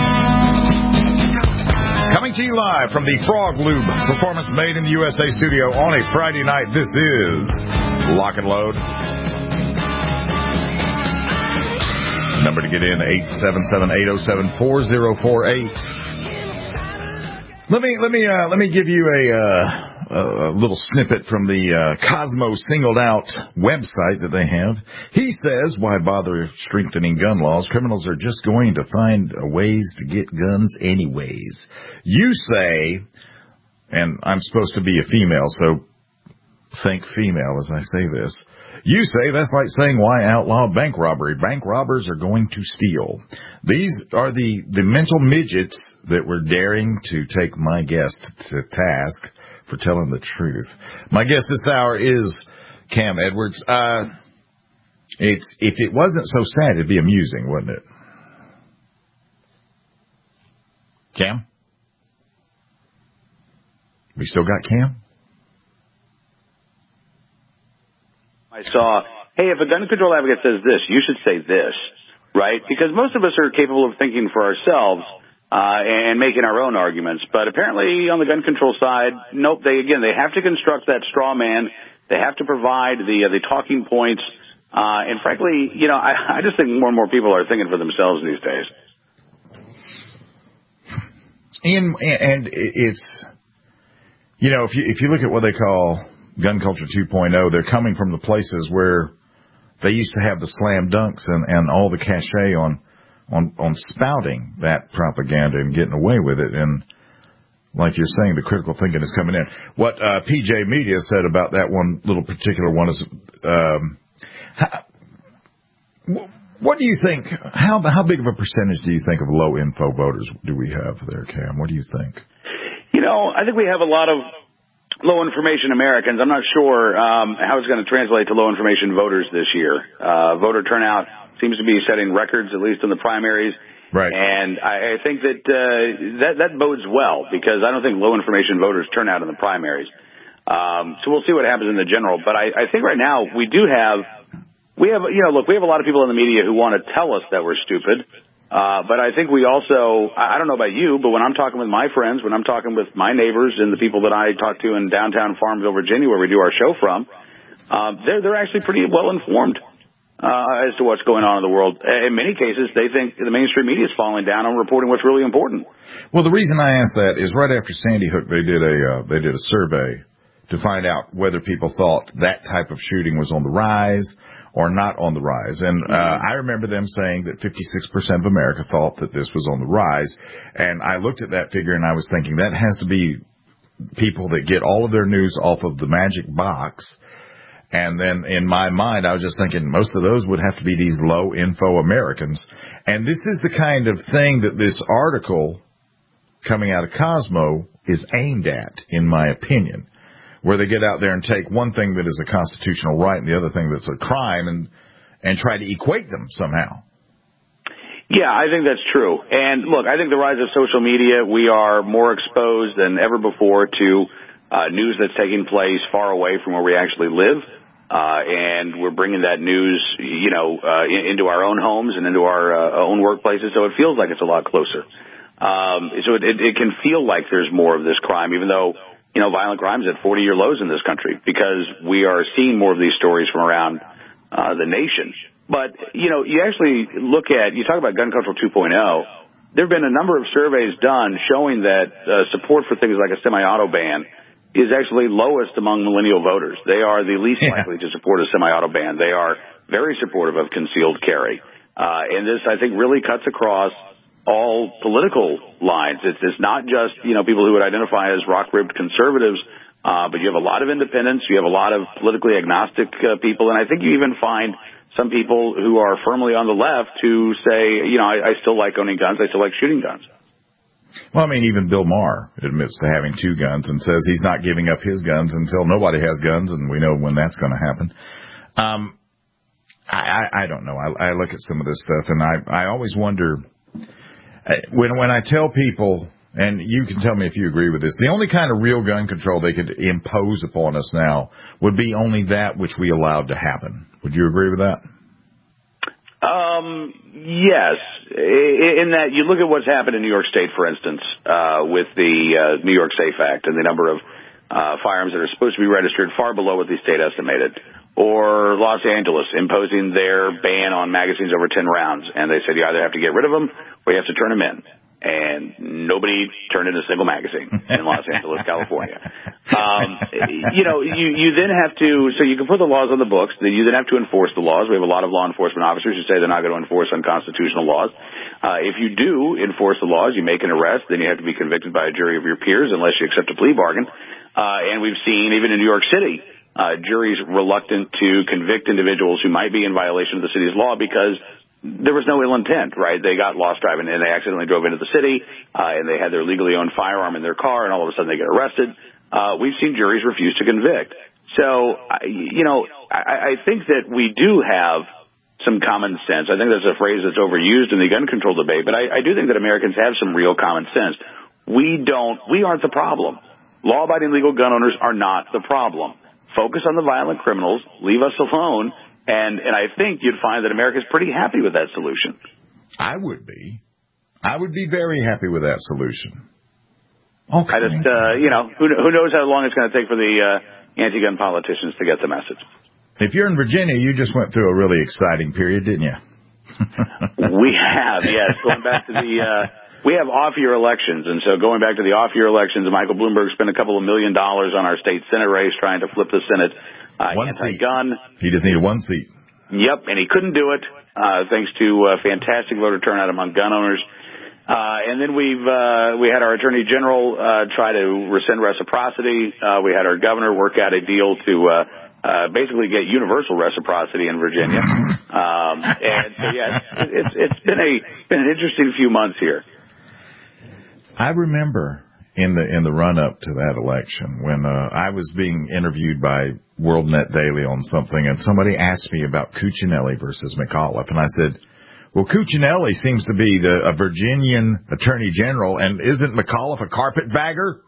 coming to you live from the Frog Lube Performance Made in the U S A studio on a Friday night. This is Lock and Load. Number to get in, eight seven seven, eight oh seven, four oh four eight. Let me let me uh, let me give you a, uh, a little snippet from the uh, Cosmo Singled Out website that they have. He says, "Why bother strengthening gun laws? Criminals are just going to find ways to get guns anyways." You say, and I'm supposed to be a female, so think female as I say this. You say that's like saying, why outlaw bank robbery? Bank robbers are going to steal. These are the, the mental midgets that were daring to take my guest to task for telling the truth. My guest this hour is Cam Edwards. Uh, it's if it wasn't so sad, it'd be amusing, wouldn't it? Cam? We still got Cam? I saw, hey, if a gun control advocate says this, you should say this, right? Because most of us are capable of thinking for ourselves uh, and making our own arguments. But apparently on the gun control side, nope, they, again, they have to construct that straw man. They have to provide the uh, the talking points. Uh, and frankly, you know, I, I just think more and more people are thinking for themselves these days. And, and it's, you know, if you, if you look at what they call Gun Culture two point oh, they're coming from the places where they used to have the slam dunks and, and all the cachet on, on, on spouting that propaganda and getting away with it. And like you're saying, the critical thinking is coming in. What uh, P J Media said about that one little particular one is, um, how, what do you think, how, how big of a percentage do you think of low info voters do we have there, Cam? What do you think? You know, I think we have a lot of low information Americans. I'm not sure um, how it's going to translate to low information voters this year. Uh, voter turnout seems to be setting records, at least in the primaries. Right. And I, I think that, uh, that that bodes well, because I don't think low information voters turn out in the primaries. Um, so we'll see what happens in the general. But I, I think right now we do have, we have, you know, look, we have a lot of people in the media who want to tell us that we're stupid. Uh, but I think we also, I don't know about you, but when I'm talking with my friends, when I'm talking with my neighbors and the people that I talk to in downtown Farmville, Virginia, where we do our show from, uh, they're, they're actually pretty well informed, uh, as to what's going on in the world. In many cases, they think the mainstream media is falling down on reporting what's really important. Well, the reason I asked that is right after Sandy Hook, they did a, uh, they did a survey to find out whether people thought that type of shooting was on the rise or not on the rise. And uh, I remember them saying that fifty-six percent of America thought that this was on the rise. And I looked at that figure and I was thinking that has to be people that get all of their news off of the magic box. And then in my mind, I was just thinking most of those would have to be these low info Americans. And this is the kind of thing that this article coming out of Cosmo is aimed at, in my opinion, where they get out there and take one thing that is a constitutional right and the other thing that's a crime and, and try to equate them somehow. Yeah, I think that's true. And look, I think the rise of social media, we are more exposed than ever before to uh, news that's taking place far away from where we actually live. Uh, and we're bringing that news, you know, uh, into our own homes and into our uh, own workplaces. So it feels like it's a lot closer. Um, so it, it, it can feel like there's more of this crime, even though, you know, violent crime's at forty-year lows in this country because we are seeing more of these stories from around uh, the nation. But, you know, you actually look at, you talk about gun control two point oh, there have been a number of surveys done showing that uh, support for things like a semi-auto ban is actually lowest among millennial voters. They are the least yeah. likely to support a semi-auto ban. They are very supportive of concealed carry. Uh, and this, I think, really cuts across all political lines. It's, it's not just, you know, people who would identify as rock-ribbed conservatives, uh, but you have a lot of independents. You have a lot of politically agnostic uh, people. And I think you even find some people who are firmly on the left who say, you know, I, I still like owning guns. I still like shooting guns. Well, I mean, even Bill Maher admits to having two guns and says he's not giving up his guns until nobody has guns, and we know when that's going to happen. Um, I, I, I don't know. I, I look at some of this stuff, and I, I always wonder when when I tell people, and you can tell me if you agree with this, the only kind of real gun control they could impose upon us now would be only that which we allowed to happen. Would you agree with that? Um, yes, in that you look at what's happened in New York State, for instance, uh, with the uh, New York SAFE Act and the number of uh, firearms that are supposed to be registered far below what the state estimated. Or Los Angeles imposing their ban on magazines over ten rounds. And they said you either have to get rid of them or you have to turn them in. And nobody turned in a single magazine in Los Angeles, California. Um, you know, you, you then have to, so you can put the laws on the books, then you then have to enforce the laws. We have a lot of law enforcement officers who say they're not going to enforce unconstitutional laws. Uh, if you do enforce the laws, you make an arrest, then you have to be convicted by a jury of your peers unless you accept a plea bargain. Uh, and we've seen, even in New York City, uh, juries reluctant to convict individuals who might be in violation of the city's law because there was no ill intent, right? They got lost driving and they accidentally drove into the city, uh, and they had their legally owned firearm in their car, and all of a sudden they get arrested. Uh, we've seen juries refuse to convict. So, you know, I, I think that we do have some common sense. I think that's a phrase that's overused in the gun control debate, but I, I do think that Americans have some real common sense. We don't, we aren't the problem. Law-abiding legal gun owners are not the problem. Focus on the violent criminals, leave us alone. And and I think you'd find that America's pretty happy with that solution. I would be. I would be very happy with that solution. Okay. I just, uh, you know, who, who knows how long it's going to take for the uh, anti-gun politicians to get the message. If you're in Virginia, you just went through a really exciting period, didn't you? We have, yes. Going back to the, uh, we have off-year elections. And so going back to the off-year elections, Michael Bloomberg spent a couple of million dollars on our state Senate race trying to flip the Senate Uh, one anti-gun. Seat. He just needed one seat. Yep, and he couldn't do it, uh, thanks to uh, fantastic voter turnout among gun owners. Uh, and then we've, uh, we had our Attorney General, uh, try to rescind reciprocity. Uh, we had our governor work out a deal to, uh, uh, basically get universal reciprocity in Virginia. um, and so, yeah, it's, it's, it's been a, been an interesting few months here. I remember in the in the run-up to that election when uh, I was being interviewed by WorldNet Daily on something, and somebody asked me about Cuccinelli versus McAuliffe, and I said, well, Cuccinelli seems to be the a Virginian Attorney General, and isn't McAuliffe a carpetbagger?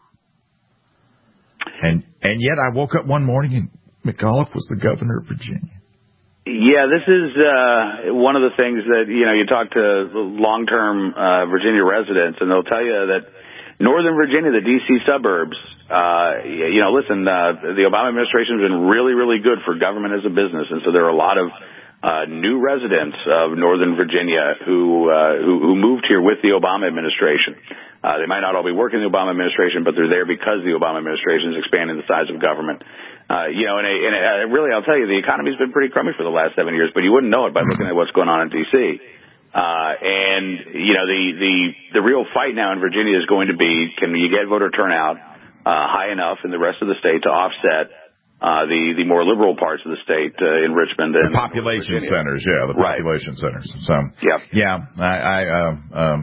And and yet I woke up one morning and McAuliffe was the governor of Virginia. Yeah, this is uh, one of the things that, you know, you talk to long-term uh, Virginia residents, and they'll tell you that Northern Virginia, the D C suburbs, uh, you know, listen, uh, the Obama administration has been really, really good for government as a business. And so there are a lot of uh, new residents of Northern Virginia who, uh, who, who moved here with the Obama administration. Uh, they might not all be working in the Obama administration, but they're there because the Obama administration is expanding the size of government. Uh, you know, and, and uh, really, I'll tell you, the economy's been pretty crummy for the last seven years, but you wouldn't know it by looking at what's going on in D C. Uh, and, you know, the, the, the real fight now in Virginia is going to be, can you get voter turnout, uh, high enough in the rest of the state to offset Uh, the, the more liberal parts of the state, uh, in Richmond and the population centers, yeah, the population right. centers. So, yeah, yeah, I, I, uh, um,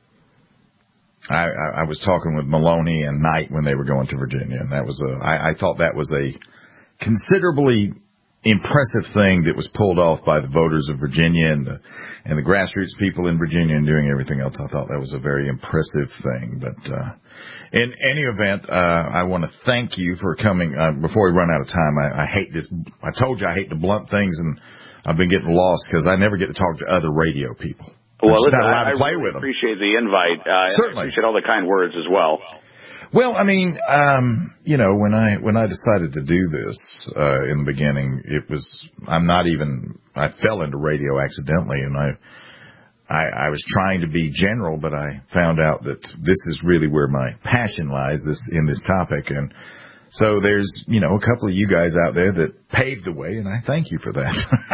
I, I was talking with Maloney and Knight when they were going to Virginia, and that was a, I, I thought that was a considerably impressive thing that was pulled off by the voters of Virginia and the, and the grassroots people in Virginia and doing everything else. I thought that was a very impressive thing, but, uh, in any event, uh, I want to thank you for coming. Uh, before we run out of time, I, I hate this. I told you I hate to blunt things, and I've been getting lost because I never get to talk to other radio people. Well, I'm listen, not allowed I, to play I really with them. appreciate the invite. Uh, Certainly. I appreciate all the kind words as well. Well, I mean, um, you know, when I when I decided to do this uh, in the beginning, it was I'm not even I fell into radio accidentally, and I. I, I was trying to be general, but I found out that this is really where my passion lies this in this topic. And so there's, you know, a couple of you guys out there that paved the way, and I thank you for that.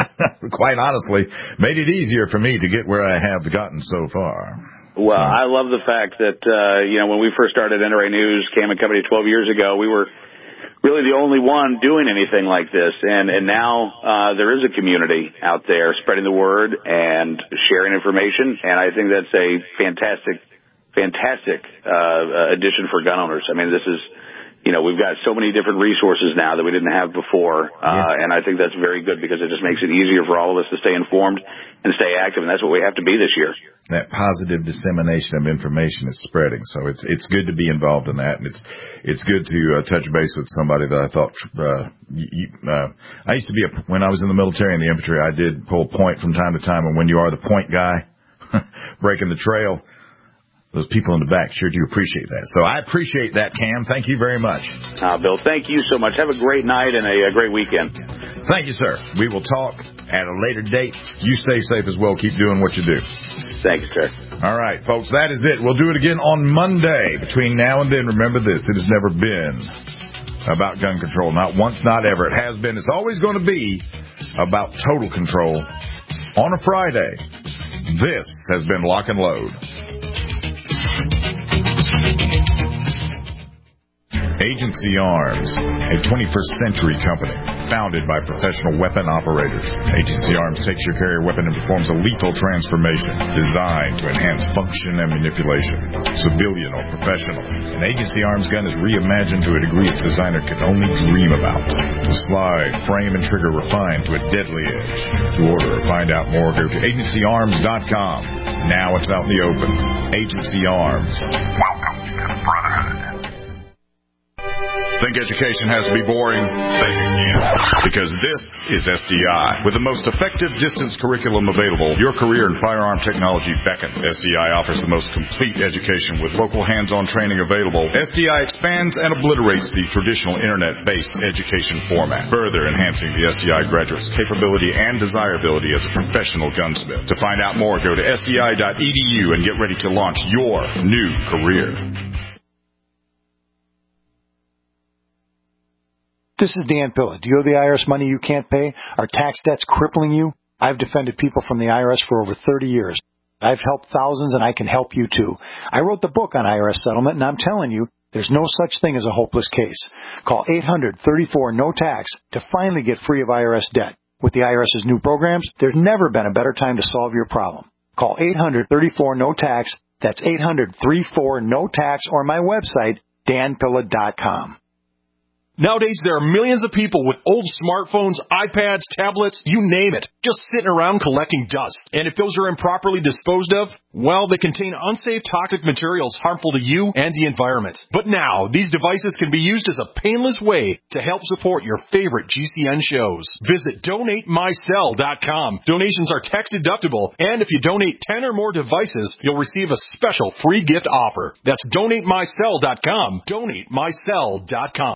Quite honestly, made it easier for me to get where I have gotten so far. Well, so. I love the fact that, uh, you know, when we first started N R A News, came a company twelve years ago, we were really the only one doing anything like this. And, and now, uh, there is a community out there spreading the word and sharing information. And I think that's a fantastic, fantastic, uh, addition for gun owners. I mean, this is, you know, we've got so many different resources now that we didn't have before. Uh, yes. And I think that's very good because it just makes it easier for all of us to stay informed and stay active. And that's what we have to be this year. That positive dissemination of information is spreading, so it's it's good to be involved in that, and it's it's good to uh, touch base with somebody that I thought. Uh, you, uh, I used to be a when I was in the military and the infantry, I did pull point from time to time, and when you are the point guy breaking the trail, those people in the back sure do appreciate that. So I appreciate that, Cam. Thank you very much. Uh, Bill, thank you so much. Have a great night and a, a great weekend. Thank you, sir. We will talk at a later date. You stay safe as well. Keep doing what you do. Thank you, sir. All right, folks, that is it. We'll do it again on Monday. Between now and then, remember this. It has never been about gun control. Not once, not ever. It has been. It's always going to be about total control on a Friday. This has been Lock and Load. Agency Arms, a twenty-first century company founded by professional weapon operators. Agency Arms takes your carrier weapon and performs a lethal transformation designed to enhance function and manipulation, civilian or professional. An Agency Arms gun is reimagined to a degree its designer could only dream about. The slide, frame, and trigger refined to a deadly edge. To order or find out more, go to agency arms dot com. Now it's out in the open. Agency Arms. Welcome to the Brotherhood. Think education has to be boring? Think again. Because this is S D I. With the most effective distance curriculum available, your career in firearm technology beckons. S D I offers the most complete education with local hands-on training available. S D I expands and obliterates the traditional internet-based education format, further enhancing the S D I graduate's capability and desirability as a professional gunsmith. To find out more, go to S D I dot E D U and get ready to launch your new career. This is Dan Pilla. Do you owe the I R S money you can't pay? Are tax debts crippling you? I've defended people from the I R S for over thirty years. I've helped thousands, and I can help you too. I wrote the book on I R S settlement, and I'm telling you, there's no such thing as a hopeless case. Call eight hundred, thirty-four, no tax to finally get free of I R S debt. With the IRS's new programs, there's never been a better time to solve your problem. Call eight hundred, thirty-four, no tax. That's eight hundred, thirty-four, no tax, or my website, dan pilla dot com. Nowadays, there are millions of people with old smartphones, iPads, tablets, you name it, just sitting around collecting dust. And if those are improperly disposed of, well, they contain unsafe toxic materials harmful to you and the environment. But now, these devices can be used as a painless way to help support your favorite G C N shows. Visit donate my cell dot com. Donations are tax deductible, and if you donate ten or more devices, you'll receive a special free gift offer. That's donate my cell dot com. donate my cell dot com.